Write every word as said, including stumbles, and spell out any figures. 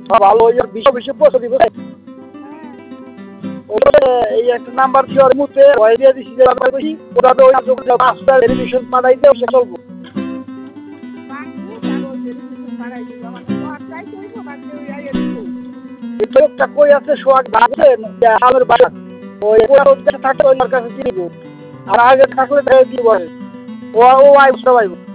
ভালো ওই বিশ্ব বিশ্ব পৌঁছে দিব এই একটা নাম্বার দেওয়ার মুহূর্তে ওই দিয়ে দিচ্ছি যে আমরা বেশি ওটা তো ওই পাঁচটা ভেরিফিকেশন পাঠাই দেও সে চলবো একটা কই আছে সোয়াগ ভাবছেন আমের বাসা ওই থাকলে ওই কাছে চিনিব আর আগে থাকলে দিব ও ও আইব সবাই